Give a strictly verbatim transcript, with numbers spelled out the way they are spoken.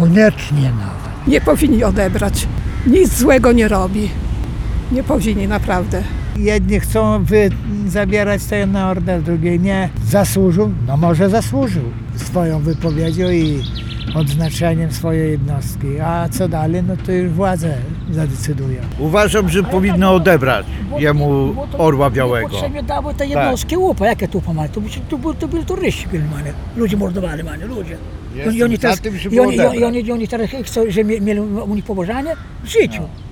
Koniecznie nawet. Nie powinni odebrać. Nic złego nie robi. Nie powinni, naprawdę. Jedni chcą wy zabierać ten order, drugi nie. Zasłużył? No może zasłużył swoją wypowiedzią i odznaczeniem swojej jednostki. A co dalej? No to już władze zadecydują. Uważam, że powinno odebrać jemu orła białego. Potrzebnie dały te jednostki łupa. Jakie tu pomali? To, to, to, to byli turyści, manie. Ludzie mordowali, manie, ludzie. I oni, teraz, tym, i, oni, i, oni, i oni teraz chcą, że mieli u nich pobożanie w życiu.